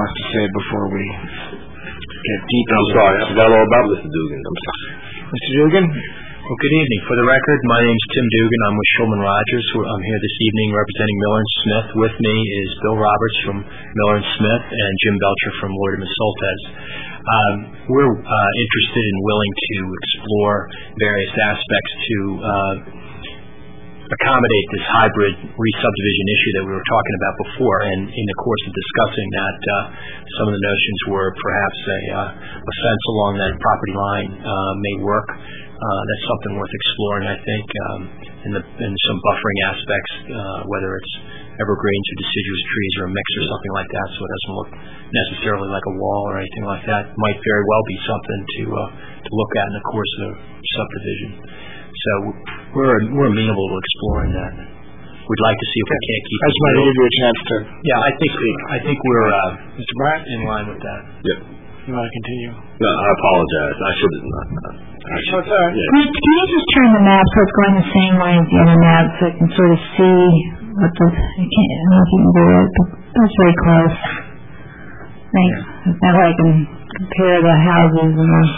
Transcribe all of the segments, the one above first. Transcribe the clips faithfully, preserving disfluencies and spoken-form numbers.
has to say before we get deep. I'm sorry, I forgot all about Mister Dugan. I'm sorry. Mister Dugan? Well, good evening. For the record, my name's Tim Dugan. I'm with Shulman Rogers. I'm here this evening representing Miller and Smith. With me is Bill Roberts from Miller and Smith and Jim Belcher from Lloyd and Soltesz. Um, we're uh, interested and willing to explore various aspects to uh, accommodate this hybrid re-subdivision issue that we were talking about before. And in the course of discussing that, uh, some of the notions were perhaps a, uh, a fence along that property line uh, may work. Uh, that's something worth exploring, I think, um, in, the, in some buffering aspects, uh, whether it's evergreens or deciduous trees or a mix or something like that, so it doesn't look necessarily like a wall or anything like that. It might very well be something to uh, to look at in the course of subdivision. So we're we're amenable to exploring that. We'd like to see if we can't keep. I just wanted to give you a chance to. Yeah, I think I think we're uh, Mister Bryant in line with that. Yep. You want to continue? No, I apologize. I should have not. I should have. Yeah. Can can you just turn the map so it's going the same way as the other map so I can sort of see what the, I can't, I don't know if you can do it, but that's very close. Thanks. Yeah. That way I can compare the houses and the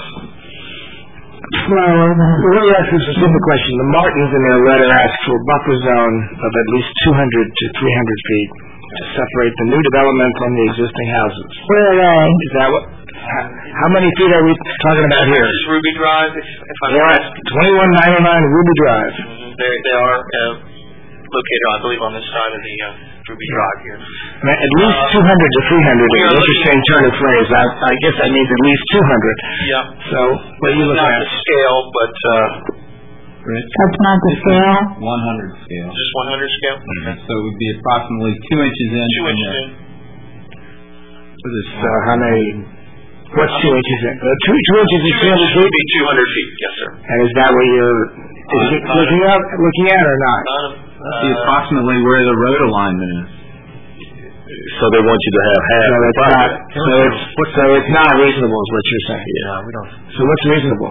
flow of the... Well, let me ask you a specific question. The Martins in their letter asked for a buffer zone of at least two hundred to three hundred feet to separate the new development from the existing houses. Where are they? Is that what... How many feet are we talking about here? This is Ruby Drive, if, if I'm Yes, twenty-one ninety-nine Ruby Drive. Mm-hmm. They, they are uh, located, I believe, on this side of the uh, Ruby Drive here. At least two hundred to three hundred is an interesting turn of phrase. I, I guess that means at least two hundred. Yeah. So, what are you looking Not at? the scale, but uh, That's not the scale? one hundred scale. just one hundred scale. Okay. So it would be approximately two inches in. Two from inches the- in. So, this, uh, how many... What's two inches in? Uh, two, two inches is three hundred Would feet? be two hundred feet, yes, sir. And is that what you're is it Uh, looking at, looking at or not? Not a, That'd be uh, approximately where the road alignment is. So they want you to have half. So the it's not, project. so it's, so it's not reasonable is what you're saying. Yeah, we don't. So what's reasonable?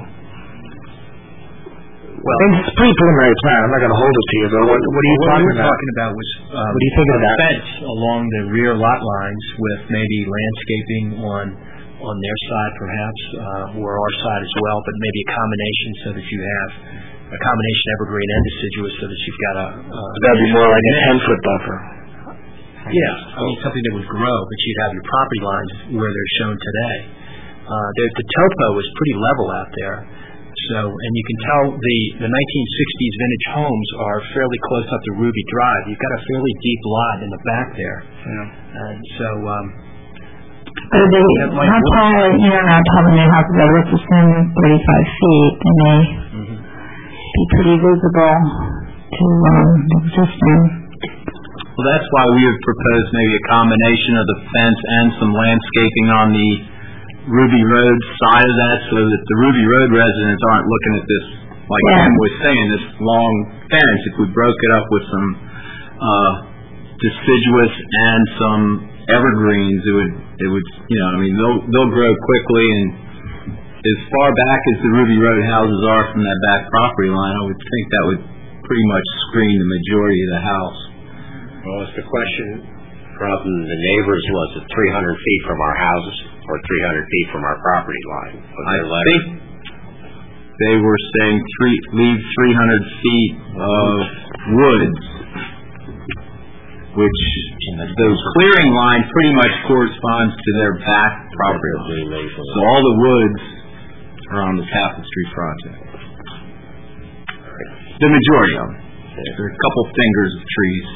Well, It's a pretty preliminary plan. I'm not going to hold it to you, but what, what are you what talking we were about? talking about was um, What are you thinking a about? fence along the rear lot lines with maybe landscaping on on their side perhaps, uh, or our side as well, but maybe a combination so that you have a combination evergreen and deciduous so that you've got a... Uh, That'd be more like a ten-foot buffer. Yeah, I mean something that would grow, but you'd have your property lines where they're shown today. Uh, the, the topo is pretty level out there. So, and you can tell the, the nineteen sixties vintage homes are fairly close up to Ruby Drive. You've got a fairly deep lot in the back there. Yeah. And so, um, Are they, how tall, you don't know how tall the new houses are, let's assume thirty-five feet, they may mm-hmm. be pretty visible to um, the existing. Well, that's why we would propose maybe a combination of the fence and some landscaping on the Ruby Road side of that, so that the Ruby Road residents aren't looking at this, like Yeah. Tim was saying, this long fence. If we broke it up with some uh, deciduous and some evergreens, it would, it would, you know, I mean, they'll they'll grow quickly, and as far back as the Ruby Road houses are from that back property line, I would think that would pretty much screen the majority of the house. Well, is the question from the neighbors, was it three hundred feet from our houses or three hundred feet from our property line? Was I their letter? think they were saying three, leave three hundred feet of woods, which the clearing line pretty much corresponds to their back property line. So all the woods are on the Tapestry project. The majority of them. There are a couple fingers of trees.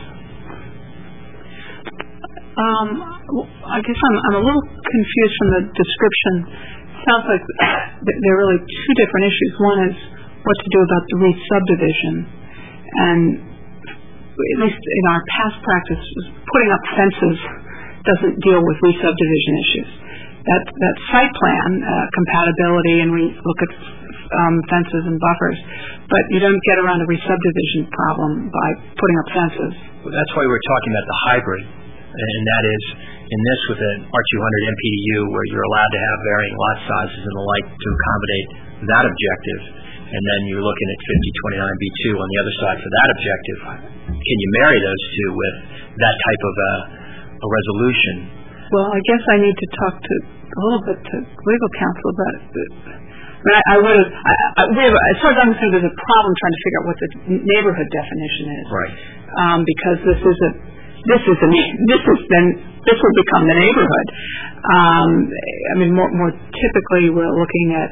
Um, I guess I'm, I'm a little confused from the description. It sounds like there are really two different issues. One is what to do about the re-subdivision, and at least in our past practice, putting up fences doesn't deal with re-subdivision issues. That that site plan uh, compatibility, and we look at um, fences and buffers, but you don't get around the re-subdivision problem by putting up fences. Well, that's why we're talking about the hybrid, and that is in this with an R two hundred M P D U where you're allowed to have varying lot sizes and the like to accommodate that objective, and then you're looking at fifty twenty-nine B two on the other side for that objective. Can you marry those two with that type of a, a resolution? Well, I guess I need to talk to a little bit to legal counsel about it. I mean, I, I would have, I, I, we have, as far as I'm concerned, there's a problem trying to figure out what the neighborhood definition is. Right. Um, because this is a, this is a, this is then, this will become the neighborhood. Um, I mean, more, more typically, we're looking at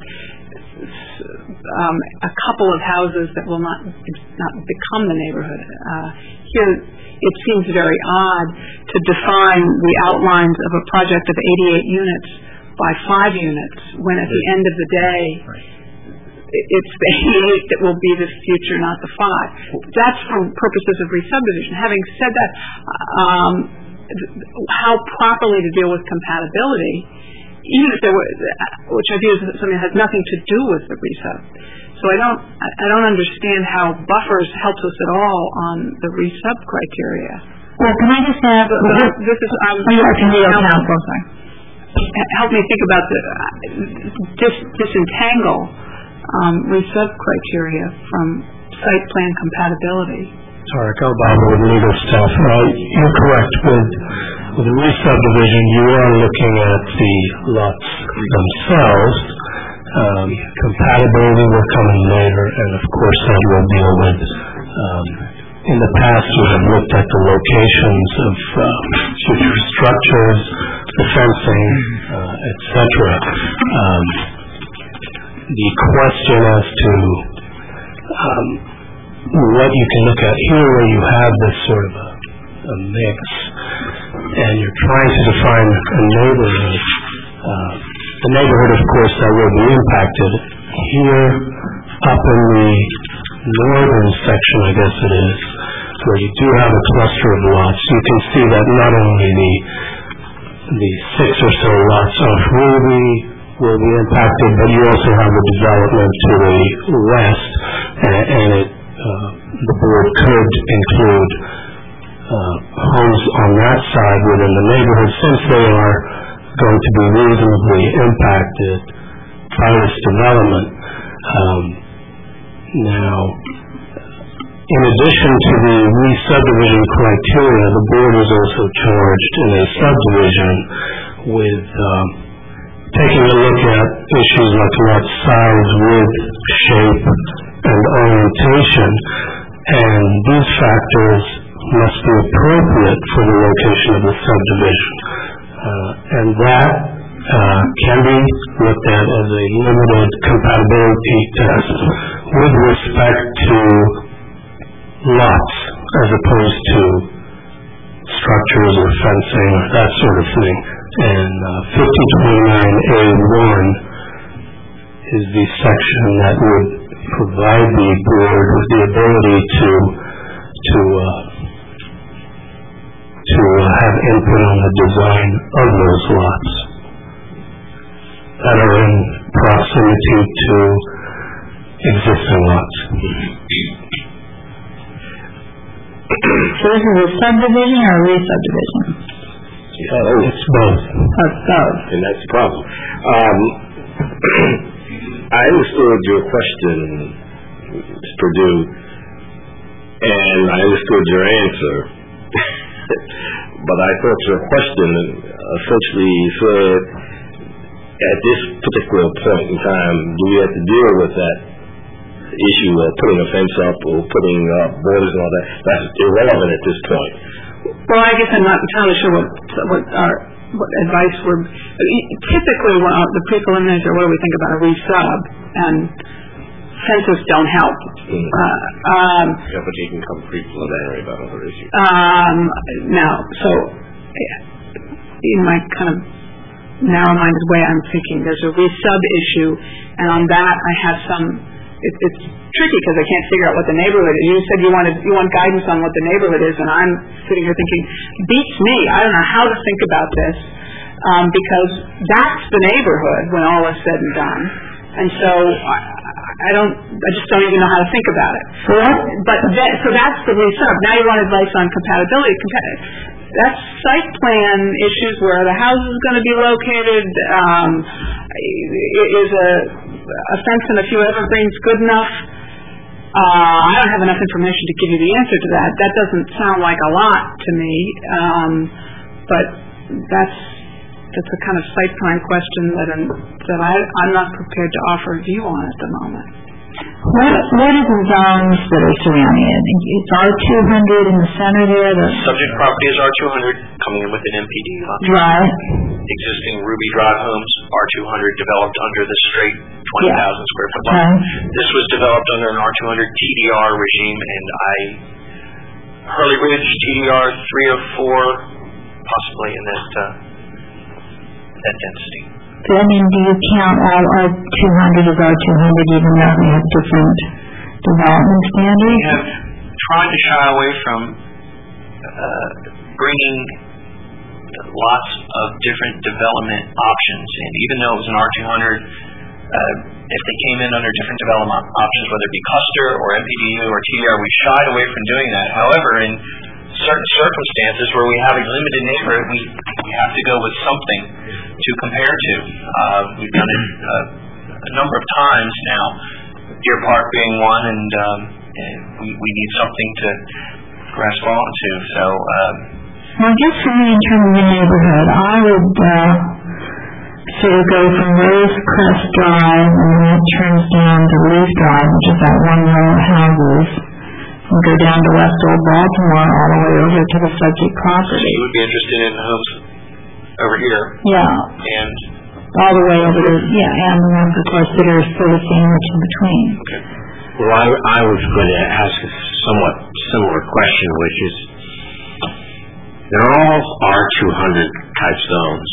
um, a couple of houses that will not not become the neighborhood. Uh, here, it seems very odd to define the outlines of a project of eighty-eight units by five units, when at the end of the day, it's the eighty-eight that will be the future, not the five. That's for purposes of re-subdivision. Having said that, um, how properly to deal with compatibility, even if there were, which I view as something that has nothing to do with the re-sub. So I don't, I don't understand how buffers helps us at all on the re-sub criteria. Well, can I just have, this is, um, you are from legal counsel, sorry. Help me think about the dis, disentangle um, re-sub criteria from site plan compatibility. Sorry, I'll bother with legal stuff. Uh, you're correct. With, with the re-subdivision, you are looking at the lots themselves. Um, compatibility will come in later, and of course that will deal with. Um, in the past, we have looked at the locations of uh, future structures, the fencing, uh, et cetera. Um, the question as to um, what you can look at here, where you have this sort of a, a mix, and you're trying to define a neighborhood. Uh, the neighborhood, of course, that will be impacted. Here, up in the northern section, I guess it is, where you do have a cluster of lots, you can see that not only the the six or so lots off Ruby will be impacted, but you also have a development to the west, and, and it, uh, the board could include uh, homes on that side within the neighborhood, since they are going to be reasonably impacted by this development. Um, now, in addition to the re-subdivision criteria, the board is also charged in a subdivision with um, taking a look at issues like lot size, width, shape, and orientation, and these factors must be appropriate for the location of the subdivision. Uh, and that uh, can be looked at as a limited compatibility test with respect to lots as opposed to structures or fencing or that sort of thing. And uh, fifty twenty-nine A one is the section that would provide the board with the ability to to uh, to have input on the design of those lots that are in proximity to existing lots. So this is a subdivision or a re-subdivision? Oh, it's both. Oh, it's both. And that's the problem. Um, I understood your question, Miz Perdue, and I understood your answer. But I thought your question essentially said, at this particular point in time, do we have to deal with that issue of putting a fence up or putting up borders and all that? That's irrelevant at this point. Well, I guess I'm not entirely sure what what our what advice we're typically when our, the pre-preliminaries are what do we think about a re-sub, and fences don't help. Mm. Uh, um, Yeah, but you can come pre-preliminary about other issues. Um, now, so in my kind of narrow-minded way, I'm thinking there's a re-sub issue, and on that I have some. It, it's tricky because I can't figure out what the neighborhood is. You said you wanted you want guidance on what the neighborhood is, and I'm sitting here thinking, beats me. I don't know how to think about this um, because that's the neighborhood when all is said and done, and so I, I don't. I just don't even know how to think about it. So that, but that, so that's the re-sub. Now you want advice on compatibility. Compa- That's site plan issues where the house is going to be located. Um, is a, a fence and a few evergreens good enough? Uh, I don't have enough information to give you the answer to that. That doesn't sound like a lot to me, um, but that's that's a kind of site plan question that I'm, that I, I'm not prepared to offer a view on at the moment. What what are the zones that are surrounding it? It's R two hundred in the center there. The subject property is R two hundred, coming in with an M P D lot. Right. Existing Ruby Drive homes, R two hundred, developed under the straight twenty thousand yeah. square foot lot. Okay. This was developed under an R two hundred T D R regime, and I, Hurley Ridge, T D R three or four, possibly in that uh, that density. So, I mean, do you count all R two hundred as R two hundred even though we have different development standards? We have tried to shy away from uh, bringing lots of different development options, and even though it was an R two hundred, uh, if they came in under different development options, whether it be cluster or M P D U or T D R, we shied away from doing that. However, in certain circumstances where we have a limited neighborhood, we, we have to go with something to compare to. Uh, we've done it uh, a number of times now, Deer Park being one, and, um, and we, we need something to grasp onto. So, um, well, I guess for me, in terms of the neighborhood, I would uh, sort of go from Rosecrest Drive, and then it turns down to Leaf Drive, which is that one row of houses, and go down to West Old Baltimore all the way over to the subject property. So you would be interested in homes over here? Yeah. And? All the way over to, yeah, and the ones, of course, that are sort of sandwiched in between. Okay. Well, I, I was going to ask a somewhat similar question, which is, they're all R two hundred type zones.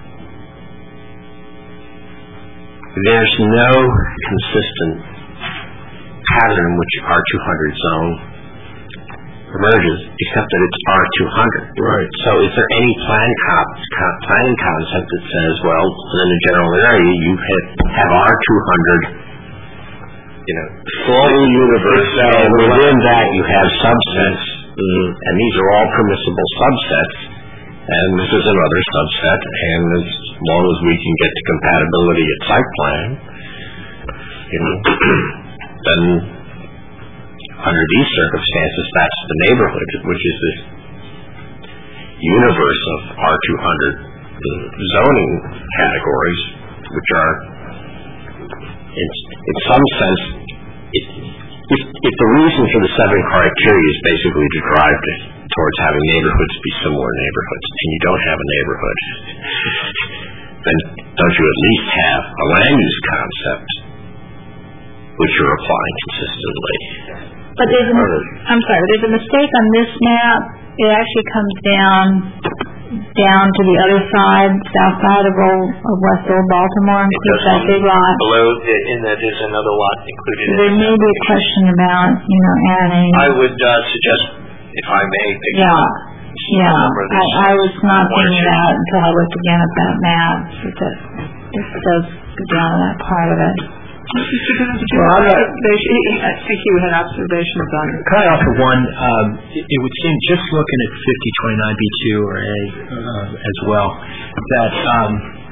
There's no consistent pattern in which R two hundred zone emerges, except that it's R two hundred. Right. So is there any plan co- co- planning concept that says, well, within a general area, you hit, have R two hundred, you know, full universe, and within that you have subsets, mm, and these are all permissible subsets, and this is another subset, and as long as we can get to compatibility at site plan, you know, then under these circumstances, that's the neighborhood, which is this universe of R two hundred zoning categories, which are, in, in some sense, it, if, if the reason for the seven criteria is basically to drive to, towards having neighborhoods be similar neighborhoods, and you don't have a neighborhood, then don't you at least have a land use concept which you're applying consistently? But there's a, I'm sorry, there's a mistake on this map. It actually comes down down to the other side, south side of, old, of West Old Baltimore, includes that big lot. Below, the, in that is another lot included. So there may be a question about, you know, adding. I would uh, suggest, if I may, pick yeah, up yeah. I, I was not thinking of that until I looked again at that map. It does, it does go down to that part of it. Well, I think you had observations on it. Can I offer one? Um, it, it would seem, just looking at fifty twenty-nine B two or A uh, as well, that um,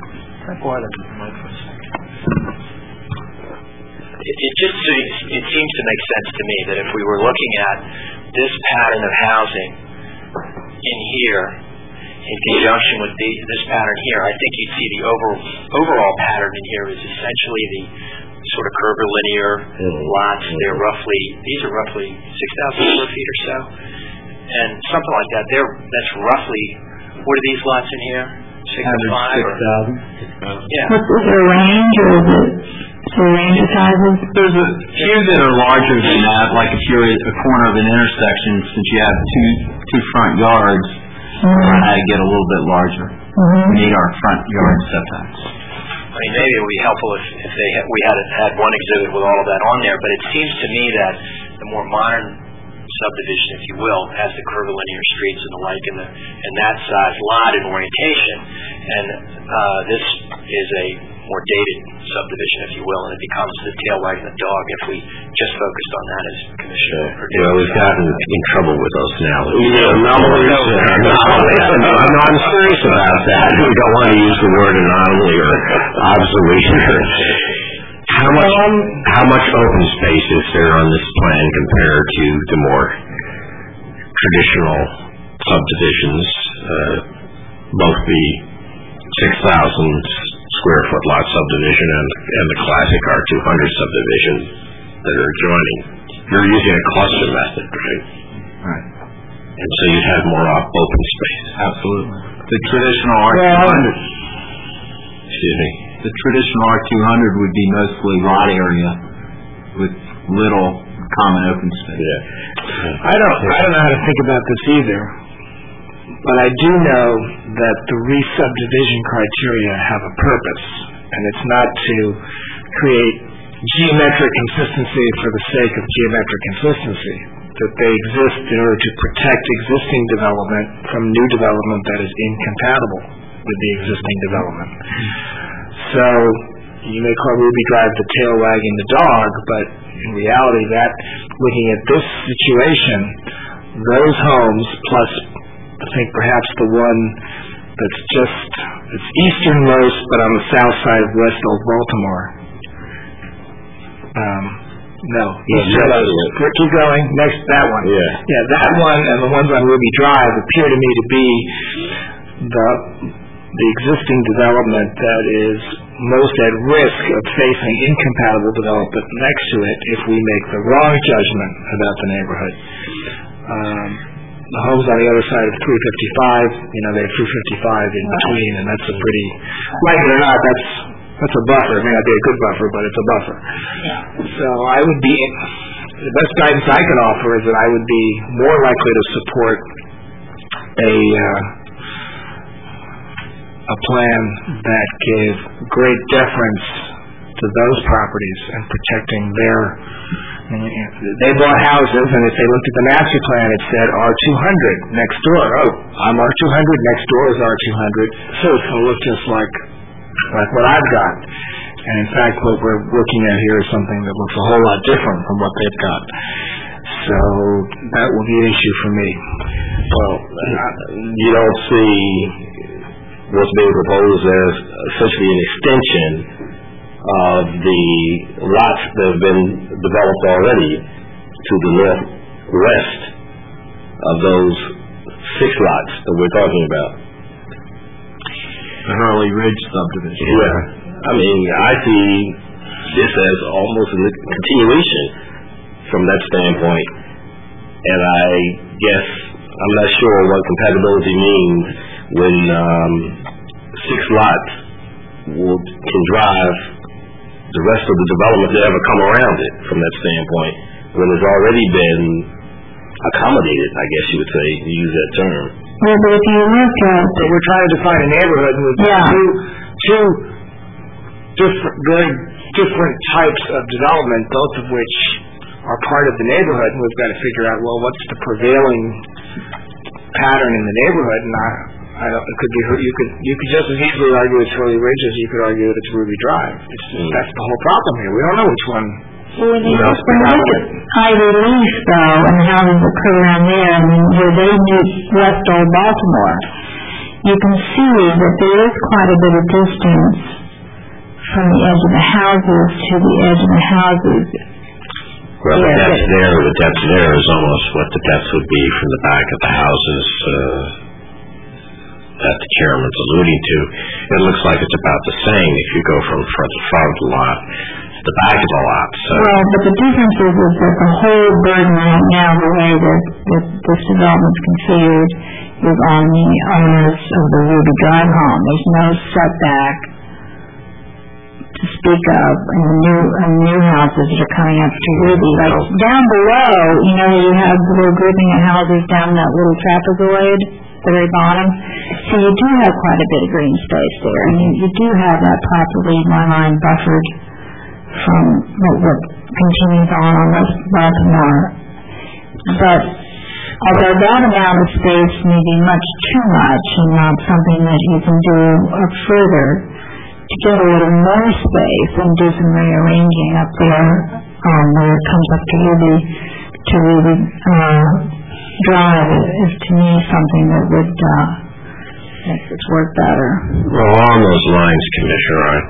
it, it just it seems to make sense to me that if we were looking at this pattern of housing in here in conjunction with the, this pattern here, I think you'd see the over, overall pattern in here is essentially the sort of curvilinear lots. They're roughly, these are roughly six thousand square feet or so, and something like that. They're that's roughly, what are these lots in here? Six thousand. Yeah. Is there a range, or is it is there a range of sizes? There's a few that are larger than that. Like if you're at a corner of an intersection, since you have two two front yards, mm-hmm. I get a little bit larger. Mm-hmm. We need our front yard setbacks. I mean, maybe it would be helpful if, if they had, we had had one exhibit with all of that on there, but it seems to me that the more modern subdivision, if you will, has the curvilinear streets and the like, and the and that size lot and orientation, and uh, this is a more dated subdivision, if you will, and it becomes the tail wagging the dog if we just focused on that as Commissioner Perdue. Well, we've gotten in trouble with those analogies. Yeah, anomalies. I'm not serious about that. We don't want to use the word anomaly or observation. How much, how much open space is there on this plan compared to the more traditional subdivisions, uh, both the six thousand square foot lot subdivision and, and the classic R two hundred subdivision that are adjoining. You're using a cluster method, right? Right. And so you have more op- open space. Absolutely. The traditional R two hundred. Excuse me. The traditional R two hundred would be mostly lot area with little common open space. Yeah. I don't, I don't know how to think about this either, but I do know that the re-subdivision criteria have a purpose, and it's not to create geometric consistency for the sake of geometric consistency, that they exist in order to protect existing development from new development that is incompatible with the existing development. So you may call Ruby Drive the tail wagging the dog, but in reality, that looking at this situation, those homes plus I think perhaps the one that's just it's easternmost but on the south side of West Old Baltimore. Um, no, easternmost. Keep going. Next, that one. Yeah. Yeah, that one and the ones on Ruby Drive appear to me to be the the existing development that is most at risk of facing incompatible development next to it if we make the wrong judgment about the neighborhood. Um, the homes on the other side of three fifty-five, you know, they have three fifty-five in between, and that's a pretty, like it or not, that's that's a buffer. It may not be a good buffer, but it's a buffer. So I would be, the best guidance I can offer is that I would be more likely to support a uh, a plan that gave great deference to those properties and protecting their, they bought houses, and if they looked at the master plan, it said R two hundred next door. Oh, I'm R two hundred, next door is R two hundred, so it's going to look just like like what I've got. And in fact, what we're looking at here is something that looks a whole lot different from what they've got. So that will be an issue for me. Well, you don't see what's being proposed as essentially an extension of the lots that have been developed already to the northwest of those six lots that we're talking about. The Hurley Ridge subdivision. Yeah. I mean, I see this as almost a continuation from that standpoint. And I guess I'm not sure what compatibility means when um, six lots will, can drive the rest of the development to ever come around it from that standpoint, when it's already been accommodated, I guess you would say, to use that term. Well, but if you look at... So we're trying to find a neighborhood with Yeah. two, two different, very different types of development, both of which are part of the neighborhood, and we've got to figure out, well, what's the prevailing pattern in the neighborhood, and I, I don't, it could be, you could, you could just as easily argue it's Hurley Ridge as you could argue that it's Ruby Drive. It's just, that's the whole problem here. We don't know which one. Well, when you You know, look when you look at Ivy Leaf, though, and the houses that occur around there, I mean, where they meet West Old Baltimore, you can see that there is quite a bit of distance from the edge of the houses to the edge of the houses. Well, the Yeah, depth but- there, the depth there is almost what the depth would be from the back of the houses uh, that the chairman's alluding to. It looks like it's about the same if you go from front to front of the lot to the back of the lot. So. Well, but the difference is, is that the whole burden right now, the way that, that this development's configured, is on the owners of the Ruby Drive home. There's no setback to speak of in the new, in new houses that are coming up to Ruby. Like down below, you know, you have the little grouping of houses down that little trapezoid, the very bottom. So you do have quite a bit of green space there, and you, you do have that properly, in my mind, buffered from what, what continues on on West Baltimore. But although that amount of space may be much too much and not something that you can do up further, to get a little more space and do some rearranging up there um, where it comes up to Ruby, to Ruby uh, Drive is to me something that would uh, make this work better. Well, along those lines, Commissioner, I,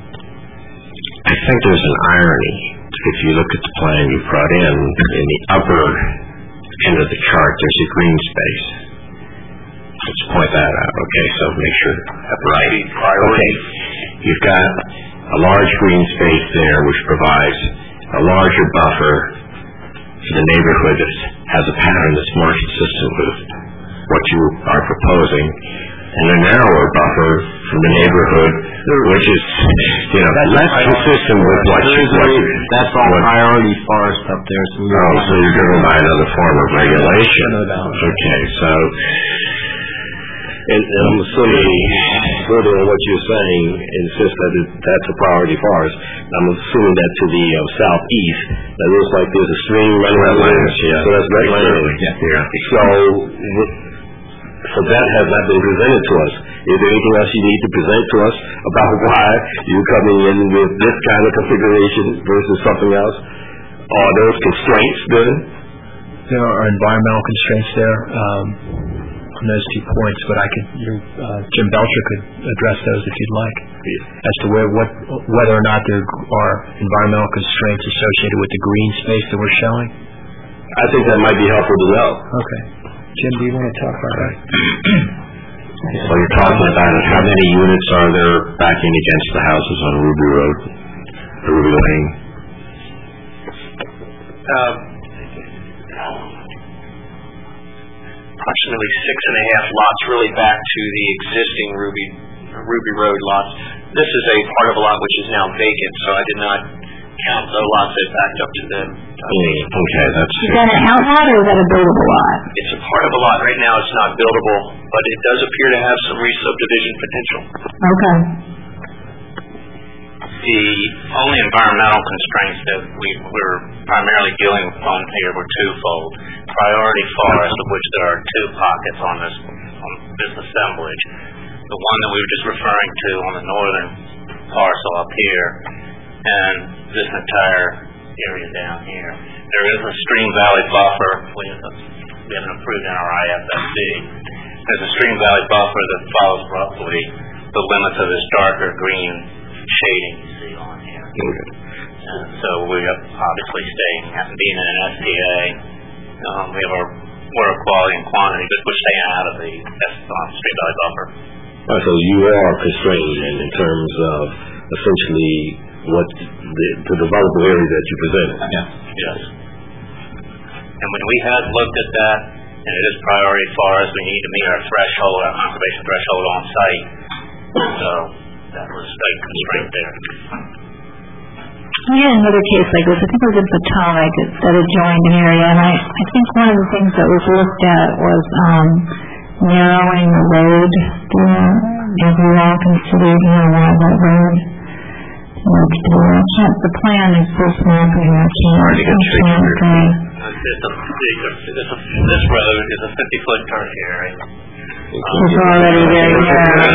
I think there's an irony. If you look at the plan you brought in, in the upper end of the chart, there's a green space. let's point that out. Okay, so make sure that's right. Okay, you've got a large green space there which provides a larger buffer for the neighborhood that has a pattern that's more consistent with what you are proposing, and a narrower buffer from the neighborhood which is, you know, less consistent with what you want. That's all priority forest up there. So oh, so you're driven by another form of regulation. Okay, so, and, and I'm assuming, further on what you're saying, insist that it, that's a priority forest. I'm assuming that to the uh, southeast, that looks like there's a stream running right there. Yeah. So that's wetland. Yeah. yeah. So, so that has not been presented to us. Is there anything else you need to present to us about why you're coming in with this kind of configuration versus something else? Are those constraints then? There are environmental constraints there um, on those two points, but I could, you, uh, Jim Belcher could address those if you'd like, yeah. as to where, what, whether or not there are environmental constraints associated with the green space that we're showing. I think that might be helpful to know. Okay. Jim, do you want to talk about that? So you're talking about how many units are there backing against the houses on Ruby Road, Ruby Lane? Uh, approximately six and a half lots really back to the existing Ruby Ruby Road lots. This is a part of a lot which is now vacant, so I did not count the lots that backed up to the... Mm, okay, that's... Is that an outlot or is that a buildable lot? It's a part of a lot. Right now it's not buildable, but it does appear to have some re-subdivision potential. Okay. The only environmental constraints that we were primarily dealing with on here were twofold. Priority forest, of which there are two pockets on this, on this assemblage. The one that we were just referring to on the northern parcel up here, and this entire area down here. There is a stream valley buffer. We have, a, we have an approved N R I F S D. There's a stream valley buffer that follows roughly the limits of this darker green shading you see on here. Okay. And so we are obviously staying, being in an S P A, um, we have our water quality and quantity, but we're staying out of the uh, stream valley buffer. Oh, so you are constrained in, in terms of essentially what the, the developable area that you presented. Yes. Yes. And when we had looked at that, and it is priority for us, we need to meet our threshold, our conservation threshold on site. So that was a constraint there. We had another case like this. I think it was in Potomac that adjoined an area, and I, I think one of the things that was looked at was um, narrowing the road there. Have you all considered, you know, that road? The plan is so small for you. I can't. Okay. It's a, it's a, this road is a fifty-foot tertiary. It's already very narrow.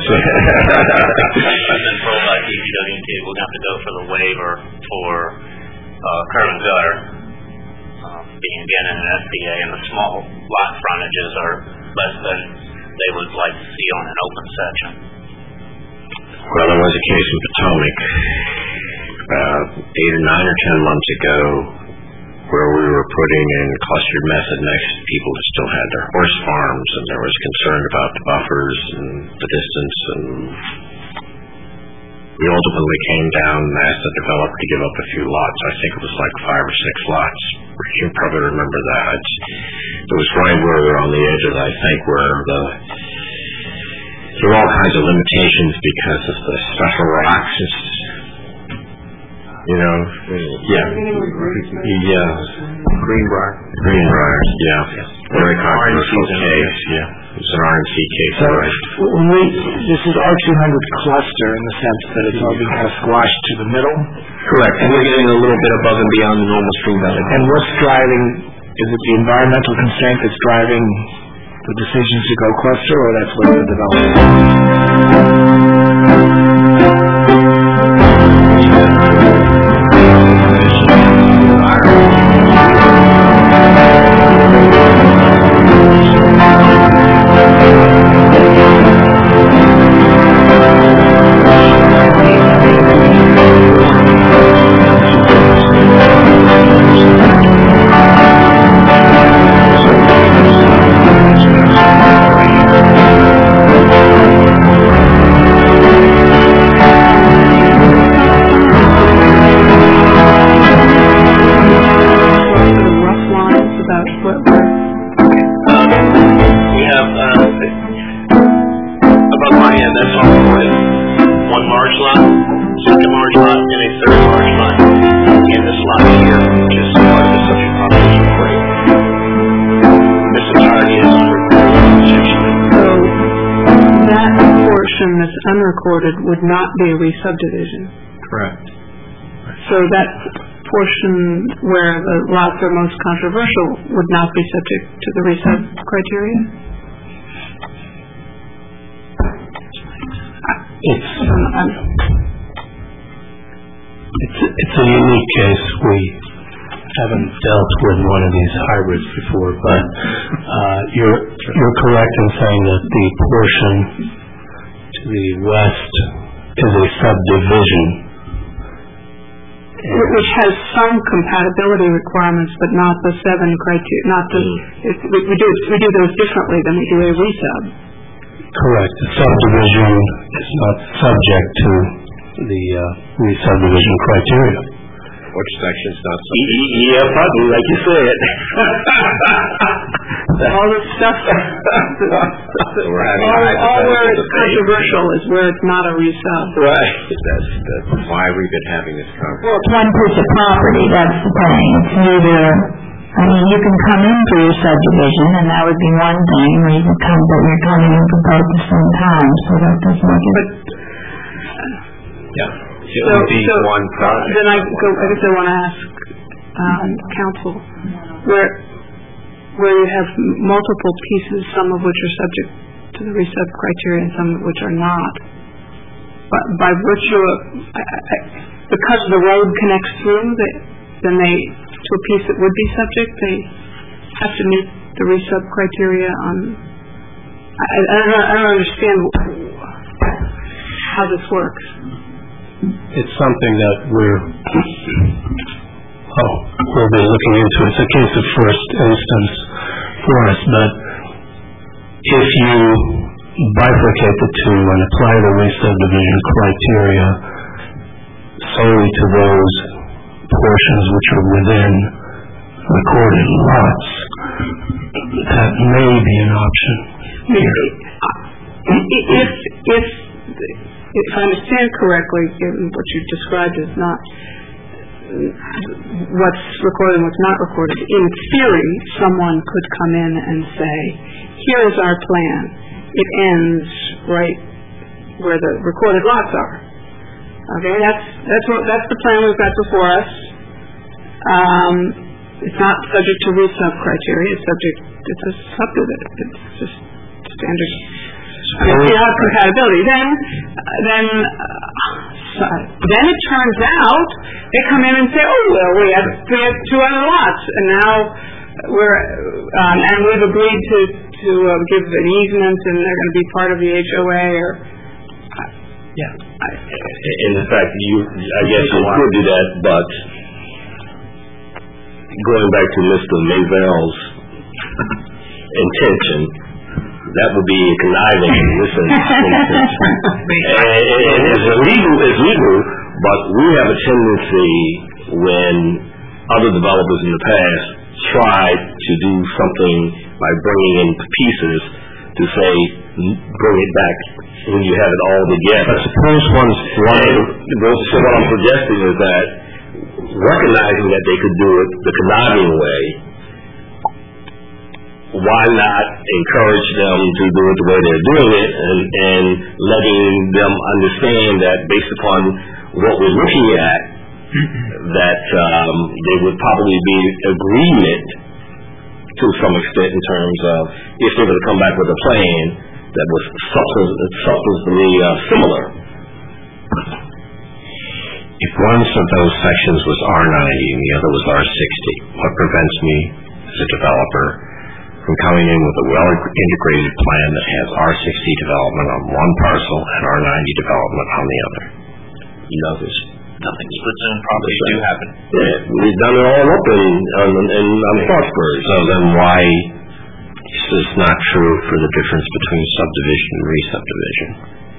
I've been told by D P W and T we're going to have to go for the waiver for uh, curb and gutter, um, being again in an S B A, and the small lot frontages are less than they would like to see on an open section. Well, there was a case in Potomac about eight or nine or ten months ago where we were putting in clustered method next to people that still had their horse farms, and there was concern about the buffers and the distance, and we ultimately came down and asked the developer to give up a few lots. I think it was like five or six lots. You probably remember that. It was right where we were on the edges, I think, where the there were all kinds of limitations because of the special rocks. It's, you know, yeah, yeah, Greenbrier. Greenbrier, yeah, very controversial case, yeah. It's an R and C case, So right? when we, this is R two hundred cluster in the sense that it's all being kind of squashed to the middle. Correct. And we're getting a little bit above and beyond the normal stream valley. And what's driving, is it the environmental constraint that's driving the decision to go cluster, or that's what the development? is all recorded. One large lot, second large lot, and a third large lot in this lot here, which is part of the subject property recording. This entirety is unrecorded. So that portion that's unrecorded would not be a re-subdivision. Correct. So that portion where the lots are most controversial would not be subject to the re-sub criteria? It's, it's, it's a unique case. We haven't dealt with one of these hybrids before, but uh, you're, you're correct in saying that the portion to the west is a subdivision. Which has some compatibility requirements, but not the seven criteria. Not the mm. it, we, we do we do those differently than we do a resub. Correct. The subdivision is not subject to the uh, re-subdivision criteria. Which section's not subject? Yeah, probably, like you said. All this stuff. So we're having all, a all where it's debate. controversial is where it's not a resub. Right. That's, that's why we've been having this conversation. Well, it's one piece of property, that's the thing. It's neither, I mean, you can come in for your subdivision, and that would be one thing, or you can come, but you're coming in for both at the same time, so that doesn't make it. Yeah. It So, would be so one project. then I go. I guess I want to ask um, counsel where where you have multiple pieces, some of which are subject to the resub criteria and some of which are not. But by virtue of I, I, because the road connects through, they, then they to a piece that would be subject, they have to meet the resub criteria on. I, I, don't, I don't understand how this works. It's something that we're oh, we'll be looking into. It's a case of first instance for us, but if you bifurcate the two and apply the re-subdivision criteria solely to those portions which are within recorded lots, that may be an option here. If, if, if I understand correctly, given what you described as not what's recorded and what's not recorded, in theory, someone could come in and say, here is our plan. It ends right where the recorded lots are. Okay, that's that's what that's the plan we've got before us. Um, it's not subject to resub criteria. It's subject. It's a subdivision. It's just standard. I mean, you have compatibility. Then, then, uh, then it turns out they come in and say, "Oh well, we have we have two other lots, and now we're um, and we've agreed to to uh, give an easement, and they're going to be part of the H O A." Or uh, yeah, in fact, you I guess you could do that, but going back to Mister Maysville's intention, that would be conniving in this instance. and, and it's legal, it's legal, but we have a tendency when other developers in the past tried to do something by bringing in pieces to say, bring it back when you have it all together. But suppose one's one. So what I'm suggesting is that recognizing that they could do it the conniving way, why not encourage them to do it the way they're doing it, and, and letting them understand that based upon what we're looking at, that um, there would probably be agreement to some extent in terms of if they were to come back with a plan that was substantially uh, similar. If one of those sections was R ninety and the other was R sixty, what prevents me as a developer from coming in with a well-integrated plan that has R sixty development on one parcel and R ninety development on the other? Nothing. Nothing. Split zone properties do happen. Yeah, we've done it all up in in, in um, Clarksburg. So then why is this not true for the difference between subdivision and re-subdivision?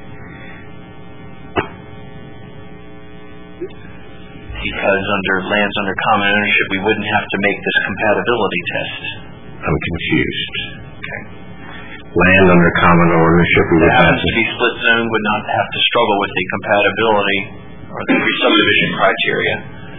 Because under lands under common ownership, we wouldn't have to make this compatibility test. I'm confused. Okay. land under common ownership. We that happens to be split zone would not have to struggle with the compatibility or the re-subdivision criteria.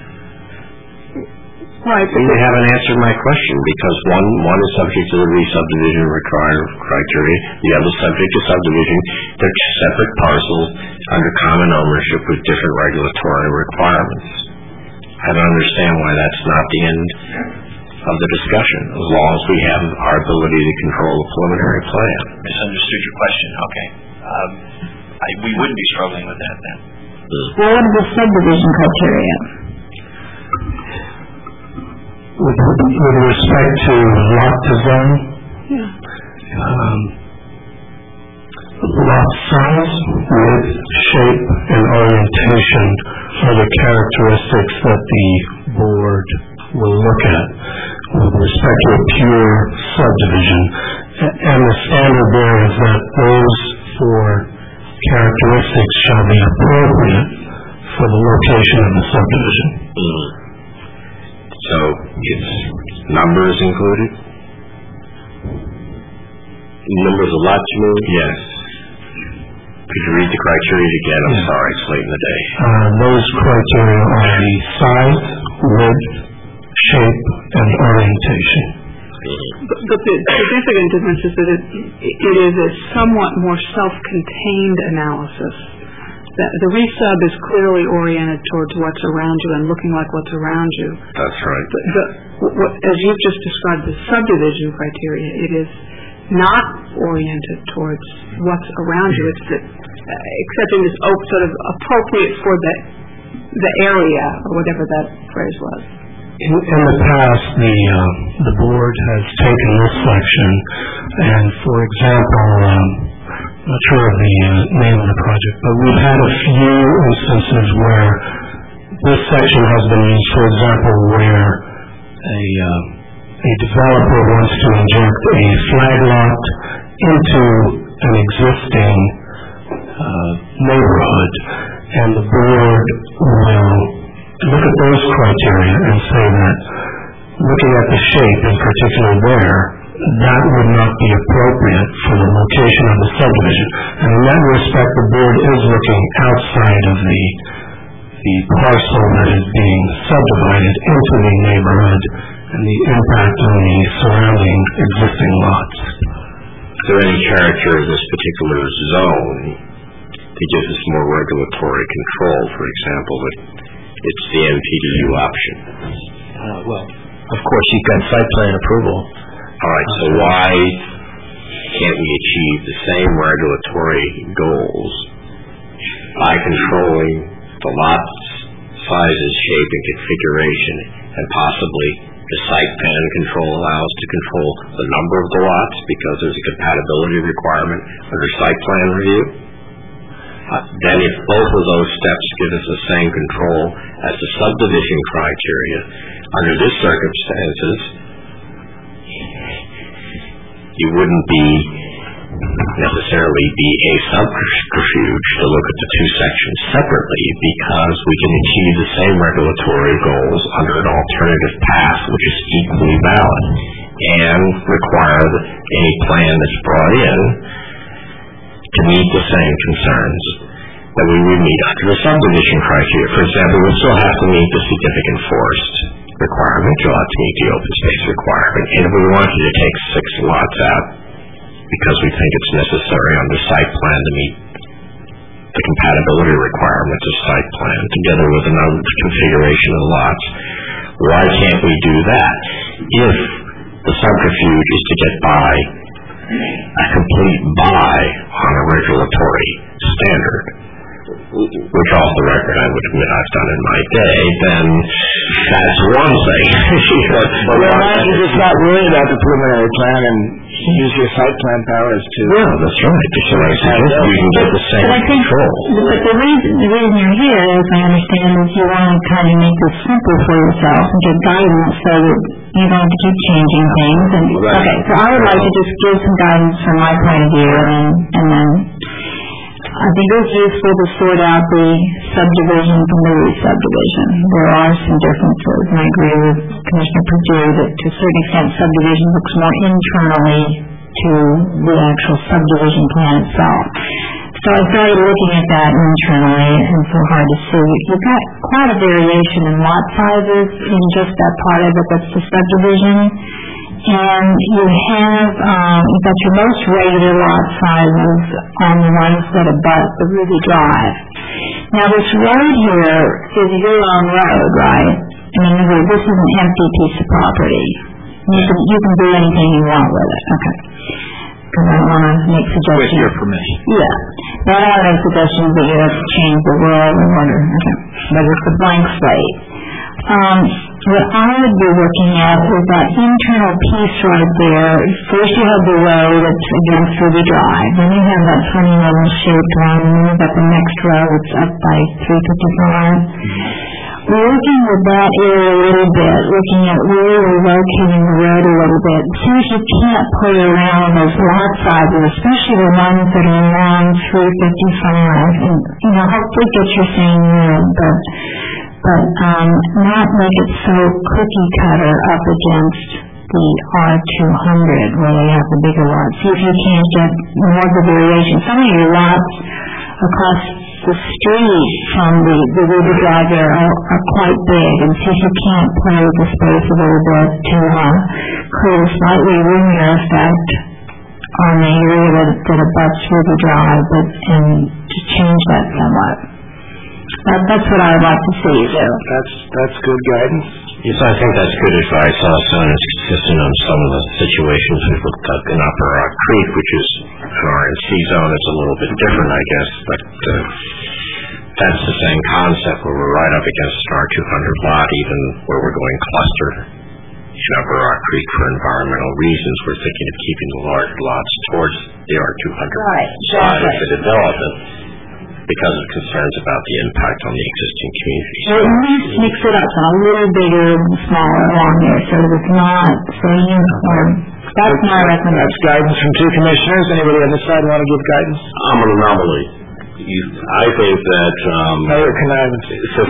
Right. You haven't answered my question because one one is subject to the re-subdivision require criteria. The other is subject to subdivision. They're separate parcels under common ownership with different regulatory requirements. I don't understand why that's not the end of the discussion, as long as we have our ability to control the preliminary plan. Misunderstood your question. Okay. Um, I, we wouldn't be struggling with that then. Well, what are the subdivision criteria? With, with respect to lot design, Yeah. um, lot size, width, shape, and orientation are the characteristics that the board will look at with respect to a pure subdivision. A- And the standard there is that those four characteristics shall be appropriate for the location of the subdivision. Mm. So, it's numbers included? Numbers of lots, you mean? Yes. Could you read the criteria again? I'm Yeah. sorry, it's late in the day. Uh, those criteria are the size, width, shape, and orientation. But, but the significant difference is that it, it is a somewhat more self-contained analysis. The, the resub is clearly oriented towards what's around you and looking like what's around you. That's right. The, the, what, as you've just described the subdivision criteria, it is not oriented towards what's around you. It's the, uh, accepting this op- sort of appropriate for the the area, or whatever that phrase was. In, in the past, the uh, the board has taken this section, and for example, um, I'm not sure of the uh, name of the project, but we've had a few instances where this section has been used, for example, where a uh, a developer wants to inject a flag lot into an existing uh, neighborhood, and the board will look at those criteria and say that, looking at the shape in particular there, that would not be appropriate for the location of the subdivision. And in that respect, the board is looking outside of the the parcel that is being subdivided into the neighborhood and the impact on the surrounding existing lots. Is there any character of this particular zone that gives us more regulatory control? For example, that it's the N P D U option. Uh, well, of course, you've got site plan approval. All right, so why can't we achieve the same regulatory goals by controlling the lots, sizes, shape, and configuration, and possibly the site plan control allows to control the number of the lots because there's a compatibility requirement under site plan review? Uh, then if both of those steps give us the same control as the subdivision criteria, under these circumstances, you wouldn't be necessarily be a subterfuge to look at the two sections separately because we can achieve the same regulatory goals under an alternative path which is equally valid and require that any plan that's brought in to meet the same concerns that we would meet under the subdivision criteria. For example, we still have to meet the significant forest requirement, you'll have to meet the open space requirement, and if we wanted to take six lots out because we think it's necessary under site plan to meet the compatibility requirements of site plan together with another configuration of lots, why can't we do that if the subterfuge is to get by a complete buy on a regulatory standard, which off the record I would admit I've done in my day, then that's one thing. But well, it's not really about the preliminary plan and use your site plan powers to... Yeah, that's right. Because like I said, you can get the same But I think, control. but the reason, the reason you're here, as I understand, is you want to kind of make this simple for yourself and get guidance so that you don't have to keep changing things. And Right. okay, so I would like to just give some guidance from my point of view, and and then I think it's useful to sort out the subdivision from the re-subdivision. There are some differences, and I agree with Commissioner Perdue that to a certain extent subdivision looks more internally to the actual subdivision plan itself. So I started looking at that internally, and it's so hard to see. You've got quite a variation in lot sizes in just that part of it that's the subdivision. And you have, um, you've got your most regular lot sizes on the ones that abut the Ruby Drive. Now this road here is your own road, right? I mean, this is an empty piece of property. You can, you can do anything you want with it. Okay. Because I don't want to make suggestions. With your permission. Yeah. Now, I don't want to make suggestions that you have to change the world in order. Okay. But it's a blank slate. Um, what I would be looking at is that internal piece right there. First you have the road that's against Ruby Drive. Then you have that funny little shaped one. And then you've got the next row that's up by three fifty-five. Working with that area a little bit, looking at where we're locating the road a little bit, since you can't play around those lot sizes, especially the ones that are around three fifty-five, and, you know, hopefully get your same room, but, but, um, not make it so cookie cutter up against the R two hundred where they have the bigger lots. See if you can't get more of the variation. Some of your lots across the street from the, the Ruby Drive there are, are quite big, and see if you can't play with the space a little bit to uh, create a slightly roomier effect on the area that, that abuts Ruby Drive, but and to change that somewhat. That, that's what I would like to see you do. That's that's good guidance. Yes, I think that's good advice also, and it's consistent on some of the situations we've looked at in Upper Rock Creek, which is an R and C zone. It's a little bit different, I guess, but uh, that's the same concept where we're right up against an R two hundred lot, even where we're going cluster in Upper Rock Creek for environmental reasons. We're thinking of keeping the large lots towards the R two hundred right, side exactly. of the development, because of concerns about the impact on the existing community. So at least mix it up a little bigger and smaller along there so that it's not so uniform. That's my recommendation. That's guidance from two commissioners. Anybody on this side want to give guidance? I'm an anomaly. You, I think that... Um, Mayor connivance.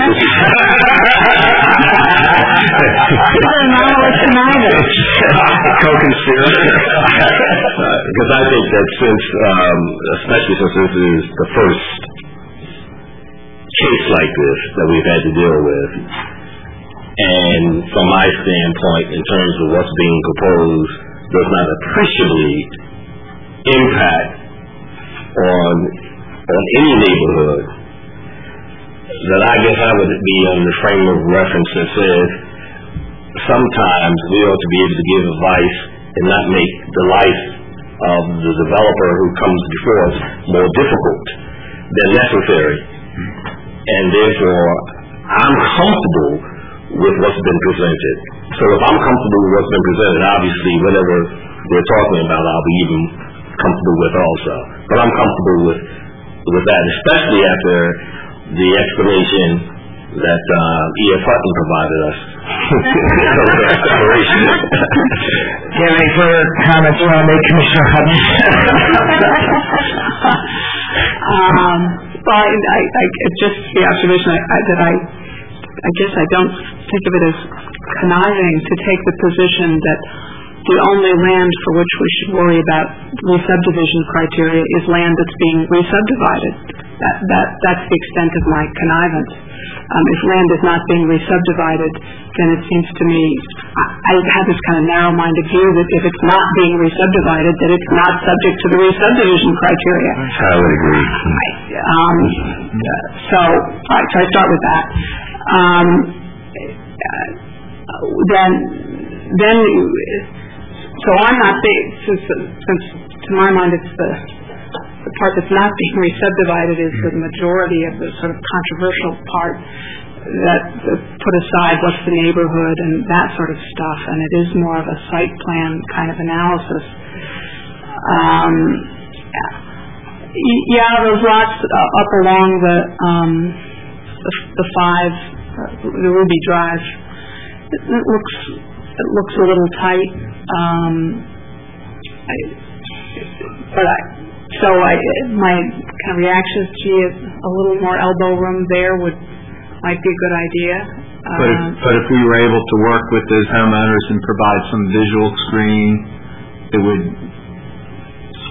Co-conspirator. Because I think that since, um, especially since this is the first case like this that we've had to deal with, and from my standpoint, in terms of what's being proposed, does not appreciably impact on on any neighborhood, that I guess I would be on the frame of reference that says sometimes we ought to be able to give advice and not make the life of the developer who comes before us more difficult than necessary. And therefore, I'm comfortable with what's been presented. So if I'm comfortable with what's been presented, obviously whatever we're talking about, I'll be even comfortable with also. But I'm comfortable with with that, especially after the explanation that uh, E F Hutton provided us. Do you have any further comments you want to make, Commissioner Hutton? um, well, I, I, just the observation I, I, that I, I guess I don't think of it as conniving to take the position that the only land for which we should worry about re-subdivision criteria is land that's being re-subdivided. That, that, that's the extent of my connivance. Um, if land is not being re-subdivided, then it seems to me, I, I have this kind of narrow-minded view that if it's not being re-subdivided, that it's not subject to the re-subdivision criteria. I would agree. Um, so, all right, so I start with that. Um, then, then, so I'm not being, since, since to my mind it's the, the part that's not being re-subdivided is the majority of the sort of controversial part that, that put aside what's the neighborhood and that sort of stuff, and it is more of a site plan kind of analysis. Um, yeah, those lots uh, up along the, um, the, the five, uh, the Ruby Drive, it, it looks it looks a little tight. Um, I, but I, so I, my kind of reaction is, gee, a little more elbow room there would might be a good idea. But if, Um, but if we were able to work with those homeowners and provide some visual screen, it would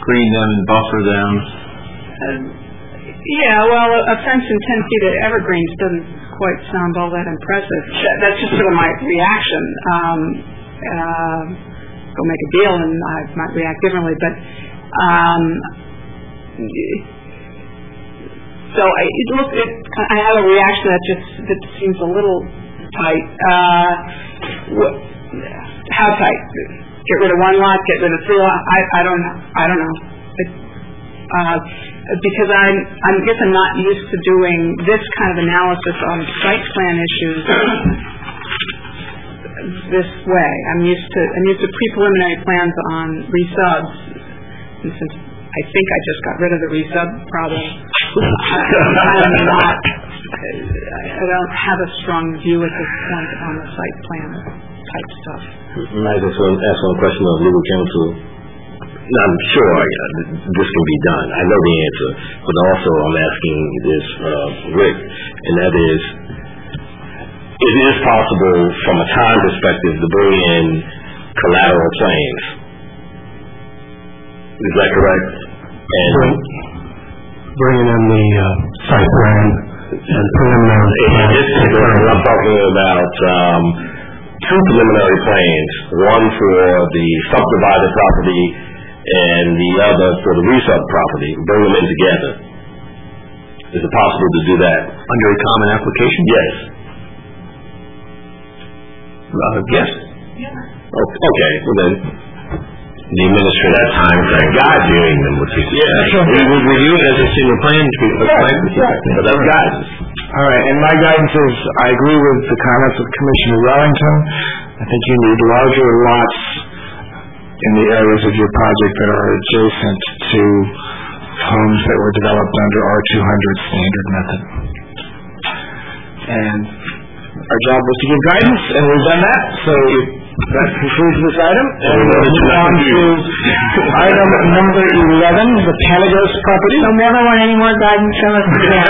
screen them and buffer them? Uh, yeah, well, a, a fence in ten feet of evergreens doesn't quite sound all that impressive. That, that's just sort of my reaction. Um, uh, go make a deal and I might react differently, but um, so I, it look, it, I have a reaction that just that seems a little tight. Uh, wh- how tight? Get rid of one lot, get rid of three lots. I, I don't know. I don't know. It, uh, because I'm, I guess I'm not used to doing this kind of analysis on site plan issues this way. I'm used to I'm used to pre-preliminary plans on resubs, and since I think I just got rid of the resub problem, I'm not. I don't have a strong view at this point on the site plan type stuff. I just want to ask one question of legal counsel. I'm sure uh, this can be done. I know the answer, but also I'm asking this, uh, Rick, and that is, it is possible from a time perspective to bring in collateral claims. Is that correct? And bringing in the uh, site plan and preliminary plans. I'm talking about um, two preliminary plans, one for the subdivided property and the other for the resub property. Bring them in together. Is it possible to do that? Under a common application? Yes. Uh, yes. Okay, well then, the administrative time frame for reviewing them would be... Yeah, we would review it as a single plan. but that's guidance. All right, and my guidance is I agree with the comments of Commissioner Wellington. I think you need larger lots in the areas of your project that are adjacent to homes that were developed under R two hundred standard method. And our job was to give guidance, and we've done that, so that concludes this item. And we'll move on to item number eleven, the Panagos property. I'll never want any more guidance from us again.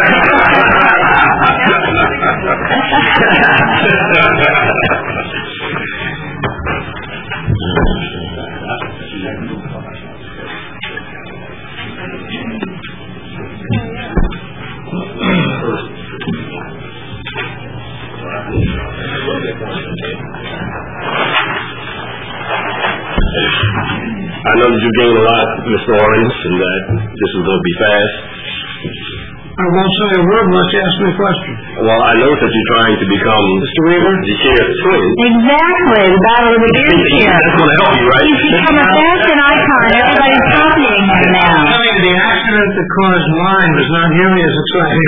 I know that you gained a lot, Mister Lawrence, and that this is going to be fast. I won't say a word unless you ask me a question. Well, I know that you're trying to become Mister Weaver? the chair's twin. Exactly, the battle of the beard chair. That's going to help you, right? He's become a fashion icon. Everybody's copying him now. Telling you the accident that caused mine was not nearly as exciting.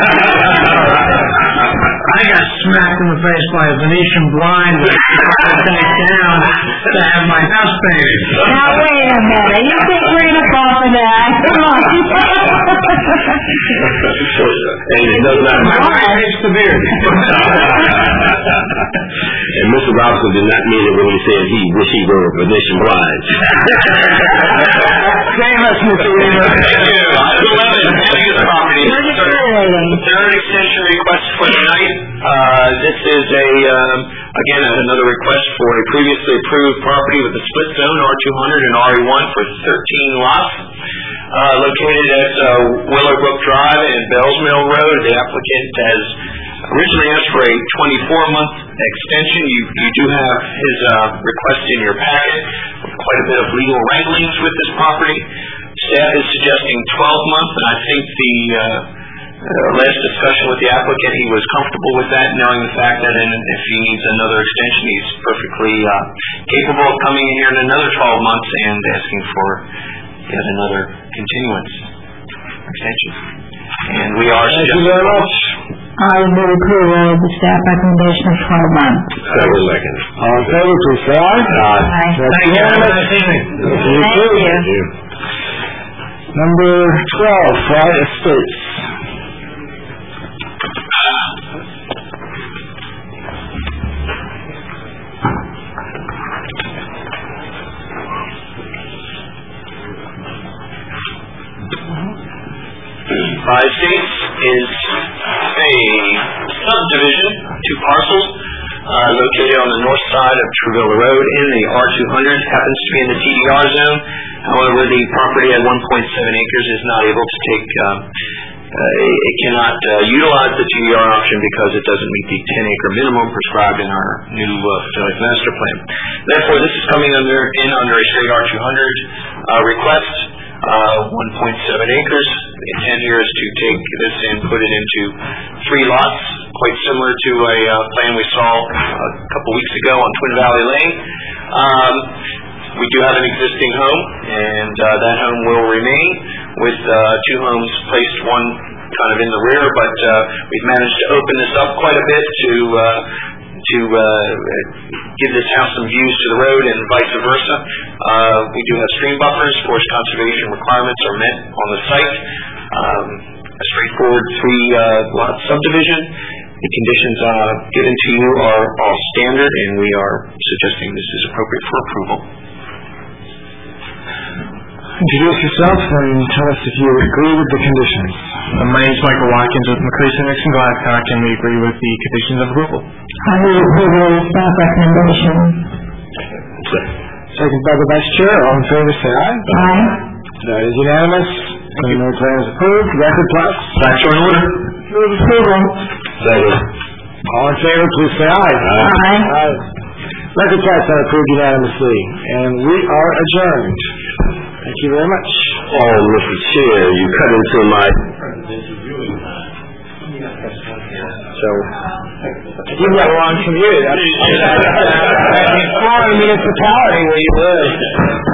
I got smacked in the face by a Venetian blind that I take down to have my house painted. Now wait a minute. You think we're going to fall for that? Come on. And it does not My matter. wife hates the beard. And Mister Robinson did not mean it when he said he wish he were a Venetian blind. Same as Mister Weaver. Thank you. Item eleven, Panagos property. You're deteriorating. Third extension request for tonight. Uh, this is a, um, again, another request for a previously approved property with a split zone, R two hundred and R E one, for thirteen lots. Uh, located at uh, Willowbrook Drive and Bells Mill Road. The applicant has originally asked for a twenty-four month extension. You, you do have his uh, request in your packet. Quite a bit of legal wranglings with this property. Staff is suggesting twelve months, and I think the uh, uh, last discussion with the applicant, he was comfortable with that, knowing the fact that in, if he needs another extension, he's perfectly uh, capable of coming in here in another twelve months and asking for yet another continuance extension. And we are Thank you very much. I would move approval of the staff recommendation of twelve months. Second, second. All in favor, please say aye. Aye. That's unanimous. Thank you. Number twelve, Fry Estates. Fry Estates is a subdivision, two parcels, uh, located on the north side of Truvilla Road in the R two hundred, happens to be in the T D R zone. However, the property at one point seven acres is not able to take, um, uh, it cannot uh, utilize the T D R option because it doesn't meet the ten acre minimum prescribed in our new uh, facilities master plan. Therefore, this is coming under in under a straight R two hundred uh, request. Uh, one point seven acres. The intent here is to take this and put it into three lots, quite similar to a uh, plan we saw a couple weeks ago on Twin Valley Lane. Um, we do have an existing home, and uh, that home will remain with uh, two homes placed, one kind of in the rear, but uh, we've managed to open this up quite a bit to uh, to uh, give this house some views to the road and vice versa. Uh, we do have stream buffers. Forest conservation requirements are met on the site. Um, a straightforward three-lot uh, subdivision. The conditions uh, given to you are all standard, and we are suggesting this is appropriate for approval. Introduce yourself and tell us if you agree with the conditions. Uh, my name is Michael Watkins with McCree Cinex and Glasscock, and we agree with the conditions of approval. I move approval of staff recommendation. Second by the Vice Chair. All in favor, say aye. Aye. That is unanimous. Preliminary plan is approved. Record plots. Facts are in order. Move approval. Second. All in favor, please say aye. Aye. Aye. Record plots are approved unanimously, and we are adjourned. Thank you very much. Oh, Mister Chair, you cut into my... So, you've got a long commute. That's a foreign municipality where you live.